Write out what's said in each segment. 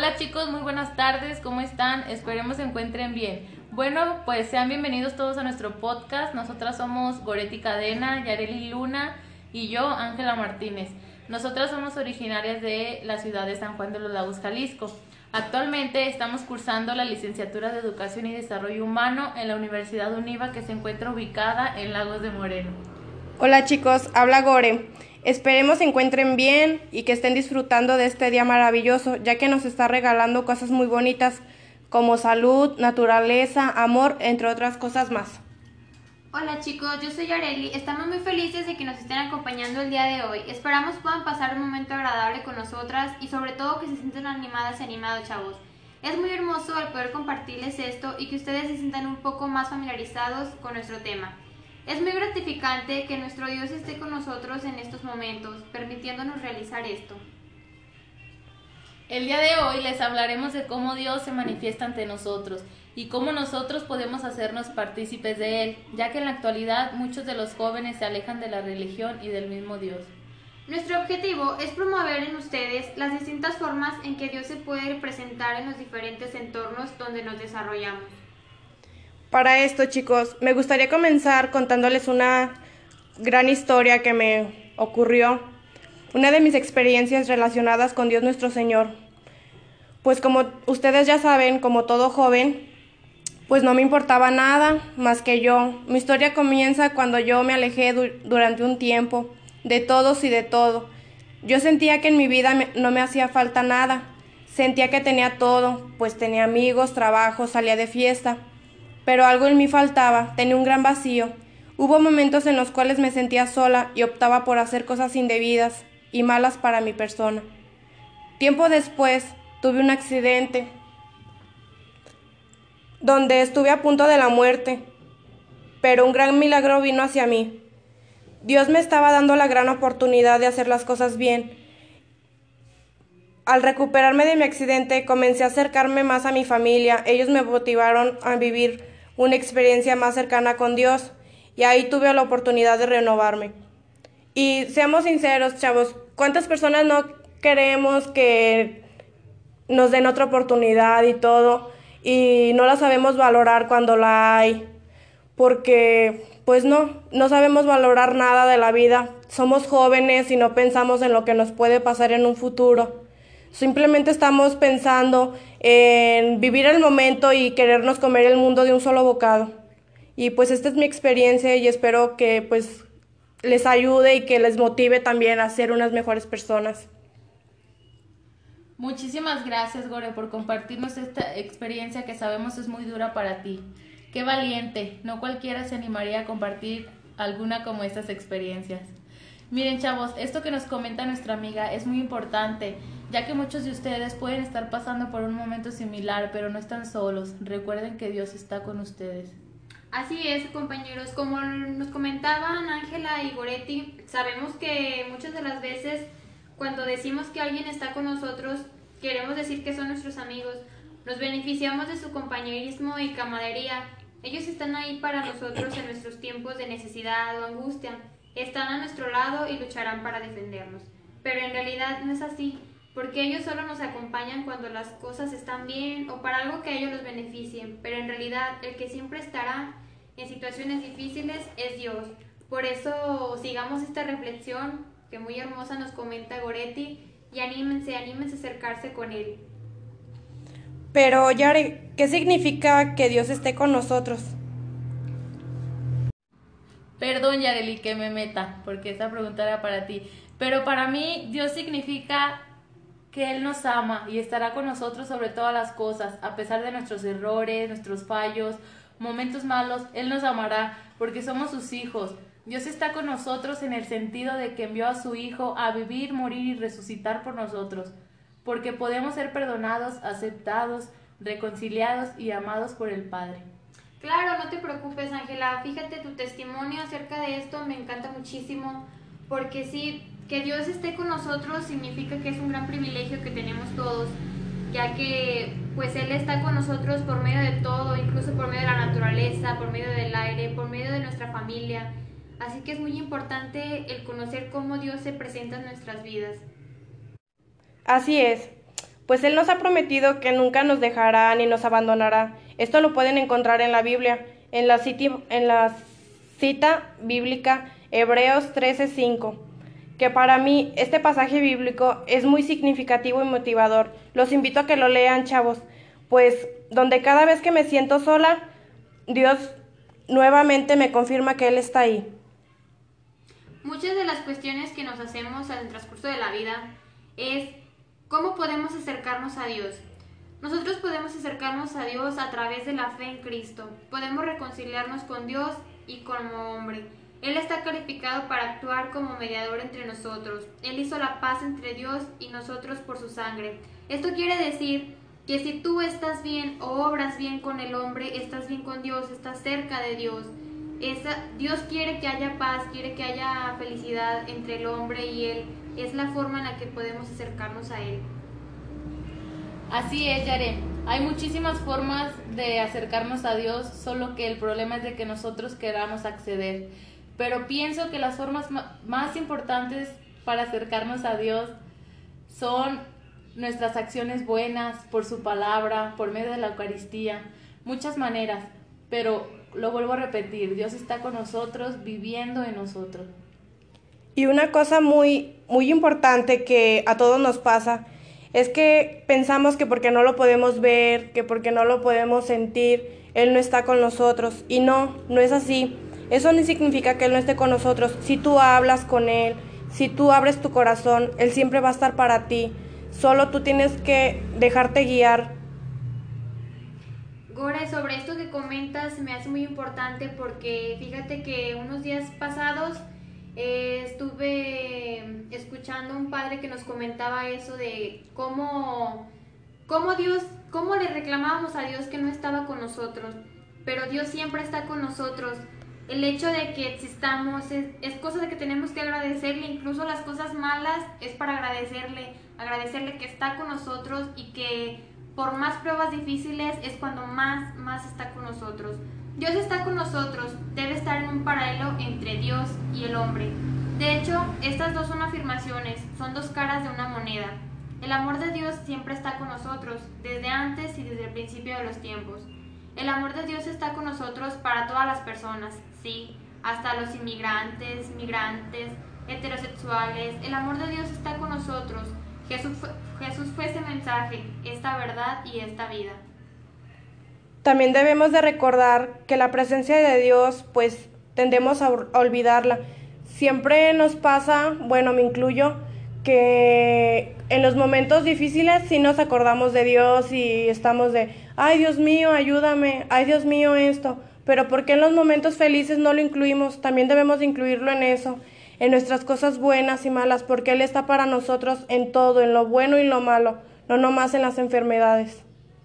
Hola chicos, muy buenas tardes, ¿cómo están? Esperemos se encuentren bien. Bueno, pues sean bienvenidos todos a nuestro podcast. Nosotras somos Goretti Cadena, Yareli Luna y yo, Ángela Martínez. Nosotras somos originarias de la ciudad de San Juan de los Lagos, Jalisco. Actualmente estamos cursando la licenciatura de Educación y Desarrollo Humano en la Universidad UNIVA, que se encuentra ubicada en Lagos de Moreno. Hola chicos, habla Gore. Esperemos se encuentren bien y que estén disfrutando de este día maravilloso, ya que nos está regalando cosas muy bonitas como salud, naturaleza, amor, entre otras cosas más. Hola chicos, yo soy Yareli. Estamos muy felices de que nos estén acompañando el día de hoy. Esperamos puedan pasar un momento agradable con nosotras y sobre todo que se sientan animadas y animados, chavos. Es muy hermoso el poder compartirles esto y que ustedes se sientan un poco más familiarizados con nuestro tema. Es muy gratificante que nuestro Dios esté con nosotros en estos momentos, permitiéndonos realizar esto. El día de hoy les hablaremos de cómo Dios se manifiesta ante nosotros y cómo nosotros podemos hacernos partícipes de Él, ya que en la actualidad muchos de los jóvenes se alejan de la religión y del mismo Dios. Nuestro objetivo es promover en ustedes las distintas formas en que Dios se puede presentar en los diferentes entornos donde nos desarrollamos. Para esto, chicos, me gustaría comenzar contándoles una gran historia que me ocurrió, una de mis experiencias relacionadas con Dios nuestro Señor. Pues como ustedes ya saben, como todo joven, pues no me importaba nada más que yo. Mi historia comienza cuando yo me alejé durante un tiempo de todos y de todo. Yo sentía que en mi vida no me hacía falta nada. Sentía que tenía todo, pues tenía amigos, trabajo, salía de fiesta. Pero algo en mí faltaba, tenía un gran vacío. Hubo momentos en los cuales me sentía sola y optaba por hacer cosas indebidas y malas para mi persona. Tiempo después tuve un accidente donde estuve a punto de la muerte, pero un gran milagro vino hacia mí. Dios me estaba dando la gran oportunidad de hacer las cosas bien. Al recuperarme de mi accidente, comencé a acercarme más a mi familia. Ellos me motivaron a vivir una experiencia más cercana con Dios y ahí tuve la oportunidad de renovarme. Y seamos sinceros, chavos, ¿cuántas personas no queremos que nos den otra oportunidad y todo? Y no la sabemos valorar cuando la hay, porque pues no sabemos valorar nada de la vida. Somos jóvenes y no pensamos en lo que nos puede pasar en un futuro. Simplemente estamos pensando en vivir el momento y querernos comer el mundo de un solo bocado. Y pues esta es mi experiencia y espero que pues les ayude y que les motive también a ser unas mejores personas. Muchísimas gracias, Gore, por compartirnos esta experiencia que sabemos es muy dura para ti. Qué valiente, no cualquiera se animaría a compartir alguna como estas experiencias. Miren, chavos, esto que nos comenta nuestra amiga es muy importante, ya que muchos de ustedes pueden estar pasando por un momento similar, pero no están solos. Recuerden que Dios está con ustedes. Así es, compañeros, como nos comentaban Ángela y Goretti, sabemos que muchas de las veces cuando decimos que alguien está con nosotros, queremos decir que son nuestros amigos, nos beneficiamos de su compañerismo y camaradería. Ellos están ahí para nosotros en nuestros tiempos de necesidad o angustia, están a nuestro lado y lucharán para defendernos. Pero en realidad no es así, porque ellos solo nos acompañan cuando las cosas están bien o para algo que a ellos los beneficie, pero en realidad el que siempre estará en situaciones difíciles es Dios. Por eso sigamos esta reflexión que muy hermosa nos comenta Goretti y anímense a acercarse con Él. Pero Yare, ¿qué significa que Dios esté con nosotros? Perdón, Yareli, que me meta, porque esta pregunta era para ti. Pero para mí, Dios significa que Él nos ama y estará con nosotros sobre todas las cosas, a pesar de nuestros errores, nuestros fallos, momentos malos. Él nos amará porque somos sus hijos. Dios está con nosotros en el sentido de que envió a su Hijo a vivir, morir y resucitar por nosotros, porque podemos ser perdonados, aceptados, reconciliados y amados por el Padre. Claro, no te preocupes, Ángela. Fíjate, tu testimonio acerca de esto me encanta muchísimo, porque sí, que Dios esté con nosotros significa que es un gran privilegio que tenemos todos, ya que pues Él está con nosotros por medio de todo, incluso por medio de la naturaleza, por medio del aire, por medio de nuestra familia. Así que es muy importante el conocer cómo Dios se presenta en nuestras vidas. Así es. pues Él nos ha prometido que nunca nos dejará ni nos abandonará. Esto lo pueden encontrar en la Biblia, en la cita bíblica Hebreos 13:5, que para mí este pasaje bíblico es muy significativo y motivador. Los invito a que lo lean, chavos, pues donde cada vez que me siento sola, Dios nuevamente me confirma que Él está ahí. Muchas de las cuestiones que nos hacemos en el transcurso de la vida es ¿cómo podemos acercarnos a Dios? Nosotros podemos acercarnos a Dios a través de la fe en Cristo. Podemos reconciliarnos con Dios y como hombre. Él está calificado para actuar como mediador entre nosotros. Él hizo la paz entre Dios y nosotros por su sangre. Esto quiere decir que si tú estás bien o obras bien con el hombre, estás bien con Dios, estás cerca de Dios. Dios quiere que haya paz, quiere que haya felicidad entre el hombre y Él. Es la forma en la que podemos acercarnos a Él. Así es, Yare. Hay muchísimas formas de acercarnos a Dios, solo que el problema es de que nosotros queramos acceder. Pero pienso que las formas más importantes para acercarnos a Dios son nuestras acciones buenas, por su palabra, por medio de la Eucaristía, muchas maneras, pero lo vuelvo a repetir, Dios está con nosotros, viviendo en nosotros. Y una cosa muy, muy importante que a todos nos pasa es que pensamos que porque no lo podemos ver, que porque no lo podemos sentir, Él no está con nosotros. Y no es así. Eso no significa que Él no esté con nosotros. Si tú hablas con Él, si tú abres tu corazón, Él siempre va a estar para ti. Solo tú tienes que dejarte guiar. Gore, sobre esto que comentas me hace muy importante porque fíjate que unos días pasados estuve escuchando a un padre que nos comentaba eso de cómo le reclamábamos a Dios que no estaba con nosotros, pero Dios siempre está con nosotros. El hecho de que existamos es cosa de que tenemos que agradecerle, incluso las cosas malas es para agradecerle que está con nosotros y que por más pruebas difíciles es cuando más está con nosotros. Dios está con nosotros, debe estar en un paralelo entre Dios y el hombre. De hecho, estas dos son afirmaciones, son dos caras de una moneda. El amor de Dios siempre está con nosotros, desde antes y desde el principio de los tiempos. El amor de Dios está con nosotros para todas las personas, sí, hasta los inmigrantes, migrantes, heterosexuales. El amor de Dios está con nosotros. Jesús fue ese mensaje, esta verdad y esta vida. También debemos de recordar que la presencia de Dios, pues tendemos a olvidarla. Siempre nos pasa, bueno, me incluyo, que en los momentos difíciles sí nos acordamos de Dios y estamos de, ay Dios mío, ayúdame, ay Dios mío esto, pero ¿por qué en los momentos felices no lo incluimos? También debemos de incluirlo en eso, en nuestras cosas buenas y malas, porque Él está para nosotros en todo, en lo bueno y lo malo, no nomás en las enfermedades.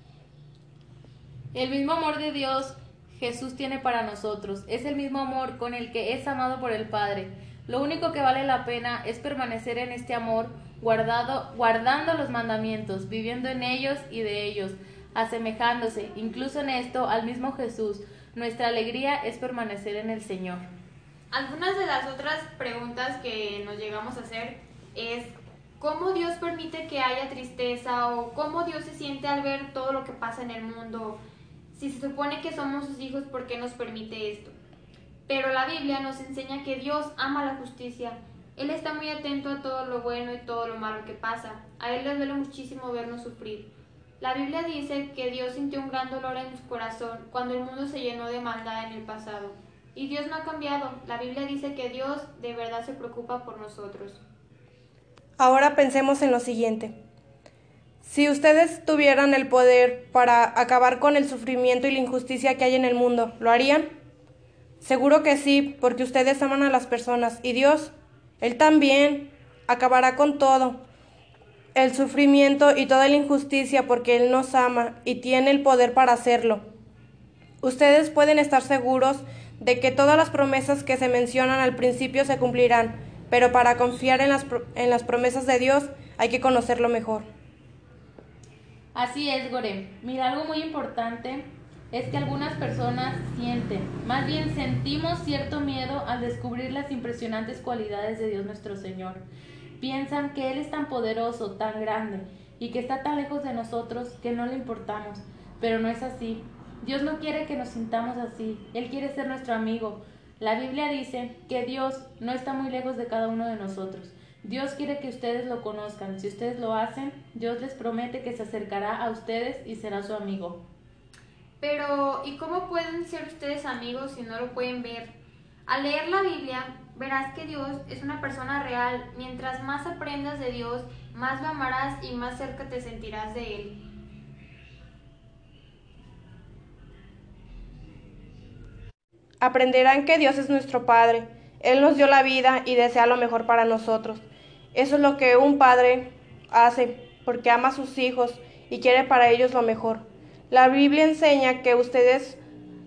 El mismo amor de Dios Jesús tiene para nosotros, es el mismo amor con el que es amado por el Padre. Lo único que vale la pena es permanecer en este amor, guardando los mandamientos, viviendo en ellos y de ellos, asemejándose, incluso en esto, al mismo Jesús. Nuestra alegría es permanecer en el Señor. Algunas de las otras preguntas que nos llegamos a hacer es ¿cómo Dios permite que haya tristeza? O ¿cómo Dios se siente al ver todo lo que pasa en el mundo? Si se supone que somos sus hijos, ¿por qué nos permite esto? Pero la Biblia nos enseña que Dios ama la justicia. Él está muy atento a todo lo bueno y todo lo malo que pasa. A Él le duele muchísimo vernos sufrir. La Biblia dice que Dios sintió un gran dolor en su corazón cuando el mundo se llenó de maldad en el pasado. Y Dios no ha cambiado. La Biblia dice que Dios de verdad se preocupa por nosotros. Ahora pensemos en lo siguiente. Si ustedes tuvieran el poder para acabar con el sufrimiento y la injusticia que hay en el mundo, ¿lo harían? Seguro que sí, porque ustedes aman a las personas y Dios, Él también acabará con todo el sufrimiento y toda la injusticia porque Él nos ama y tiene el poder para hacerlo. Ustedes pueden estar seguros de que todas las promesas que se mencionan al principio se cumplirán, pero para confiar en las promesas de Dios hay que conocerlo mejor. Así es, Gore. Mira, algo muy importante es que algunas personas más bien sentimos cierto miedo al descubrir las impresionantes cualidades de Dios nuestro Señor. Piensan que Él es tan poderoso, tan grande, y que está tan lejos de nosotros que no le importamos, pero no es así. Dios no quiere que nos sintamos así, Él quiere ser nuestro amigo. La Biblia dice que Dios no está muy lejos de cada uno de nosotros. Dios quiere que ustedes lo conozcan. Si ustedes lo hacen, Dios les promete que se acercará a ustedes y será su amigo. Pero, ¿y cómo pueden ser ustedes amigos si no lo pueden ver? Al leer la Biblia, verás que Dios es una persona real. Mientras más aprendas de Dios, más lo amarás y más cerca te sentirás de Él. Aprenderán que Dios es nuestro Padre. Él nos dio la vida y desea lo mejor para nosotros. Eso es lo que un padre hace, porque ama a sus hijos y quiere para ellos lo mejor. La Biblia enseña que ustedes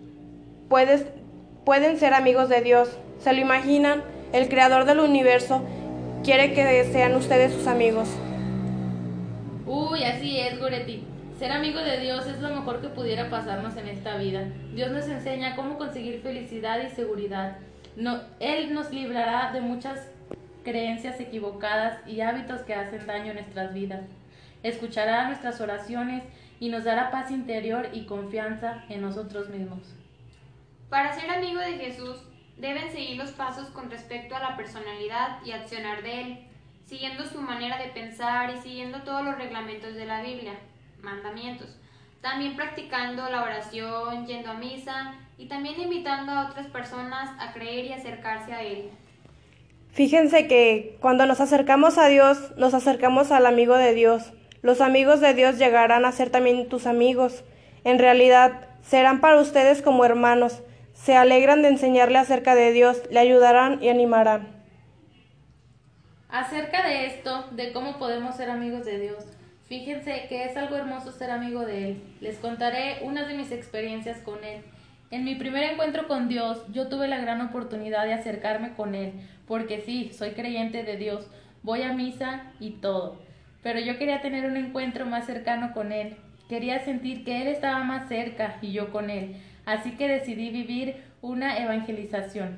pueden ser amigos de Dios. ¿Se lo imaginan? El creador del universo quiere que sean ustedes sus amigos. Uy, así es, Goretti. Ser amigo de Dios es lo mejor que pudiera pasarnos en esta vida. Dios nos enseña cómo conseguir felicidad y seguridad. Él nos librará de muchas creencias equivocadas y hábitos que hacen daño en nuestras vidas. Escuchará nuestras oraciones y nos dará paz interior y confianza en nosotros mismos. Para ser amigo de Jesús, deben seguir los pasos con respecto a la personalidad y accionar de Él, siguiendo su manera de pensar y siguiendo todos los reglamentos de la Biblia, mandamientos. También practicando la oración, yendo a misa y también invitando a otras personas a creer y acercarse a Él. Fíjense que cuando nos acercamos a Dios, nos acercamos al amigo de Dios. Los amigos de Dios llegarán a ser también tus amigos. En realidad, serán para ustedes como hermanos. Se alegran de enseñarle acerca de Dios, le ayudarán y animarán. Acerca de esto, de cómo podemos ser amigos de Dios, fíjense que es algo hermoso ser amigo de Él. Les contaré unas de mis experiencias con Él. En mi primer encuentro con Dios, yo tuve la gran oportunidad de acercarme con Él, porque sí, soy creyente de Dios, voy a misa y todo. Pero yo quería tener un encuentro más cercano con Él. Quería sentir que Él estaba más cerca y yo con Él. Así que decidí vivir una evangelización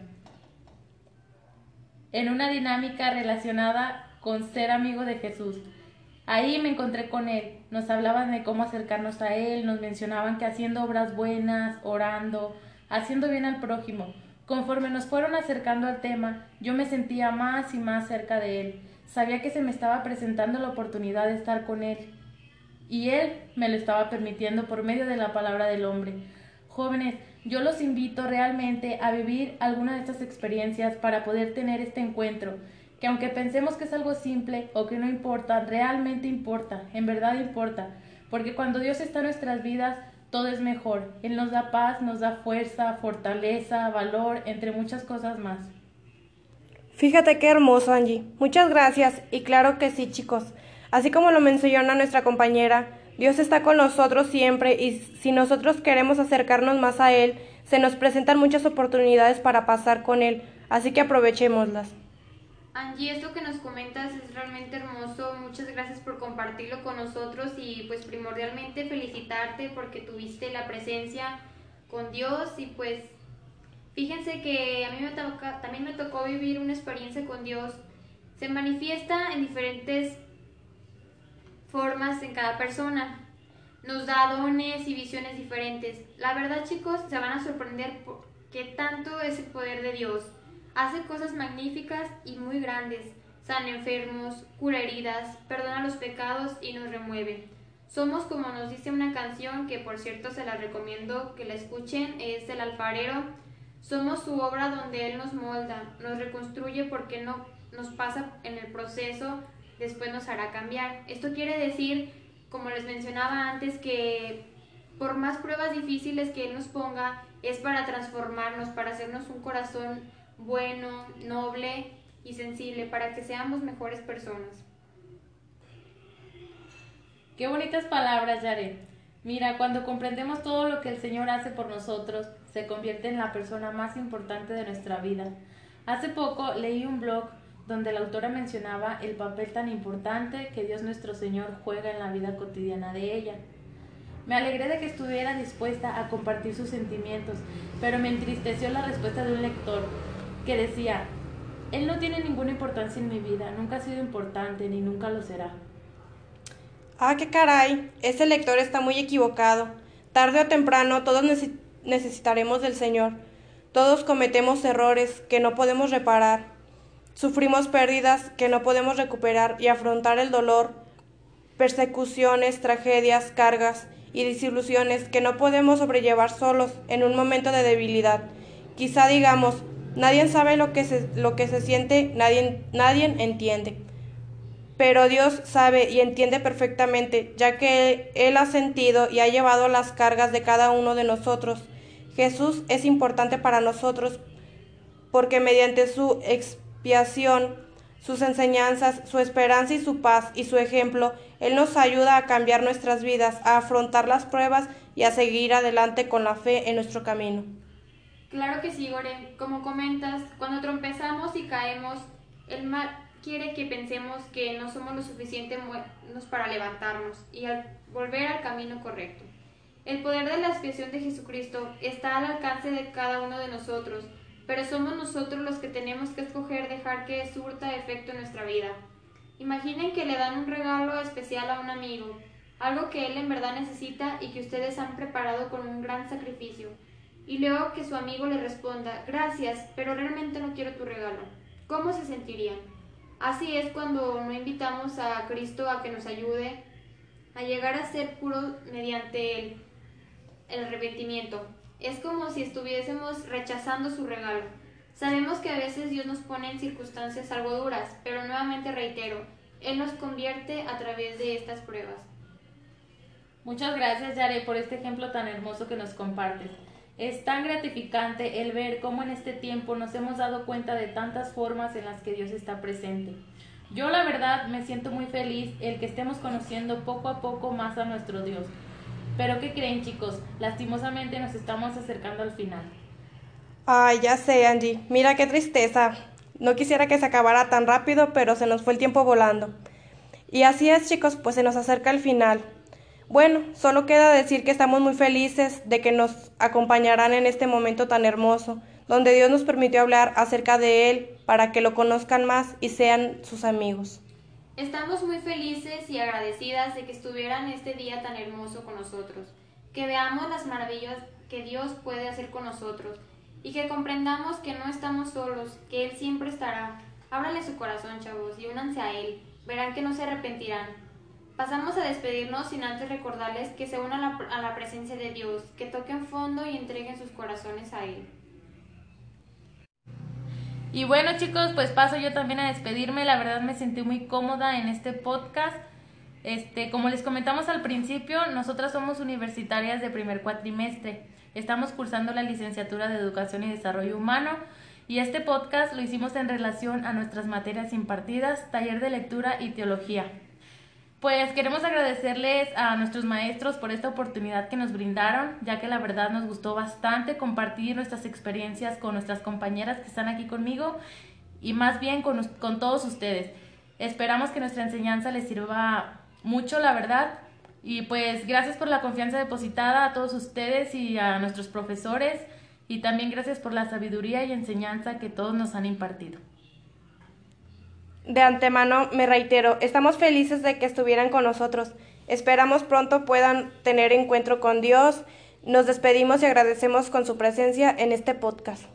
en una dinámica relacionada con ser amigo de Jesús. Ahí me encontré con Él, nos hablaban de cómo acercarnos a Él, nos mencionaban que haciendo obras buenas, orando, haciendo bien al prójimo. Conforme nos fueron acercando al tema, yo me sentía más y más cerca de Él. Sabía que se me estaba presentando la oportunidad de estar con Él, y Él me lo estaba permitiendo por medio de la palabra del hombre. Jóvenes, yo los invito realmente a vivir alguna de estas experiencias para poder tener este encuentro, que aunque pensemos que es algo simple o que no importa, realmente importa, en verdad importa, porque cuando Dios está en nuestras vidas, todo es mejor. Él nos da paz, nos da fuerza, fortaleza, valor, entre muchas cosas más. Fíjate qué hermoso, Angie. Muchas gracias. Y claro que sí, chicos. Así como lo menciona nuestra compañera, Dios está con nosotros siempre y si nosotros queremos acercarnos más a Él, se nos presentan muchas oportunidades para pasar con Él. Así que aprovechémoslas. Angie, esto que nos comentas es realmente hermoso. Muchas gracias por compartirlo con nosotros y pues primordialmente felicitarte porque tuviste la presencia con Dios y pues fíjense que a mí también me tocó vivir una experiencia con Dios. Se manifiesta en diferentes formas en cada persona. Nos da dones y visiones diferentes. La verdad, chicos, se van a sorprender por qué tanto es el poder de Dios. Hace cosas magníficas y muy grandes. Sana enfermos, cura heridas, perdona los pecados y nos remueve. Somos como nos dice una canción que por cierto se la recomiendo que la escuchen, es El Alfarero. Somos su obra donde Él nos molda, nos reconstruye porque no nos pasa en el proceso, después nos hará cambiar. Esto quiere decir, como les mencionaba antes, que por más pruebas difíciles que Él nos ponga, es para transformarnos, para hacernos un corazón bueno, noble y sensible, para que seamos mejores personas. Qué bonitas palabras, Yare. Mira, cuando comprendemos todo lo que el Señor hace por nosotros, se convierte en la persona más importante de nuestra vida. Hace poco leí un blog donde la autora mencionaba el papel tan importante que Dios nuestro Señor juega en la vida cotidiana de ella. Me alegré de que estuviera dispuesta a compartir sus sentimientos, pero me entristeció la respuesta de un lector que decía: Él no tiene ninguna importancia en mi vida, nunca ha sido importante ni nunca lo será. Ah, qué caray, ese lector está muy equivocado. Tarde o temprano todos necesitaremos del Señor. Todos cometemos errores que no podemos reparar. Sufrimos pérdidas que no podemos recuperar y afrontar el dolor, persecuciones, tragedias, cargas y desilusiones que no podemos sobrellevar solos en un momento de debilidad. Quizá digamos, nadie sabe lo que se siente, nadie entiende. Pero Dios sabe y entiende perfectamente, ya que Él ha sentido y ha llevado las cargas de cada uno de nosotros. Jesús es importante para nosotros porque mediante su expiación, sus enseñanzas, su esperanza y su paz y su ejemplo, Él nos ayuda a cambiar nuestras vidas, a afrontar las pruebas y a seguir adelante con la fe en nuestro camino. Claro que sí, Gore. Como comentas, cuando trompezamos y caemos, el mal quiere que pensemos que no somos lo suficiente buenos para levantarnos y al volver al camino correcto. El poder de la expiación de Jesucristo está al alcance de cada uno de nosotros, pero somos nosotros los que tenemos que escoger dejar que surta efecto en nuestra vida. Imaginen que le dan un regalo especial a un amigo, algo que él en verdad necesita y que ustedes han preparado con un gran sacrificio, y luego que su amigo le responda, gracias, pero realmente no quiero tu regalo. ¿Cómo se sentirían? Así es cuando no invitamos a Cristo a que nos ayude a llegar a ser puros mediante el arrepentimiento. Es como si estuviésemos rechazando su regalo. Sabemos que a veces Dios nos pone en circunstancias algo duras, pero nuevamente reitero, Él nos convierte a través de estas pruebas. Muchas gracias, Yare, por este ejemplo tan hermoso que nos compartes. Es tan gratificante el ver cómo en este tiempo nos hemos dado cuenta de tantas formas en las que Dios está presente. Yo la verdad me siento muy feliz el que estemos conociendo poco a poco más a nuestro Dios. Pero ¿qué creen, chicos? Lastimosamente nos estamos acercando al final. Ay, ya sé, Angie. Mira qué tristeza. No quisiera que se acabara tan rápido, pero se nos fue el tiempo volando. Y así es, chicos, pues se nos acerca el final. Bueno, solo queda decir que estamos muy felices de que nos acompañarán en este momento tan hermoso, donde Dios nos permitió hablar acerca de Él para que lo conozcan más y sean sus amigos. Estamos muy felices y agradecidas de que estuvieran este día tan hermoso con nosotros, que veamos las maravillas que Dios puede hacer con nosotros y que comprendamos que no estamos solos, que Él siempre estará. Ábranle su corazón, chavos, y únanse a Él, verán que no se arrepentirán. Pasamos a despedirnos sin antes recordarles que se unan a la presencia de Dios, que toquen fondo y entreguen sus corazones a Él. Y bueno, chicos, pues paso yo también a despedirme. La verdad me sentí muy cómoda en este podcast. Como les comentamos al principio, nosotras somos universitarias de primer cuatrimestre. Estamos cursando la licenciatura de Educación y Desarrollo Humano y este podcast lo hicimos en relación a nuestras materias impartidas, taller de lectura y teología. Pues queremos agradecerles a nuestros maestros por esta oportunidad que nos brindaron, ya que la verdad nos gustó bastante compartir nuestras experiencias con nuestras compañeras que están aquí conmigo y más bien con todos ustedes. Esperamos que nuestra enseñanza les sirva mucho, la verdad, y pues gracias por la confianza depositada a todos ustedes y a nuestros profesores y también gracias por la sabiduría y enseñanza que todos nos han impartido. De antemano, me reitero, estamos felices de que estuvieran con nosotros. Esperamos pronto puedan tener encuentro con Dios. Nos despedimos y agradecemos con su presencia en este podcast.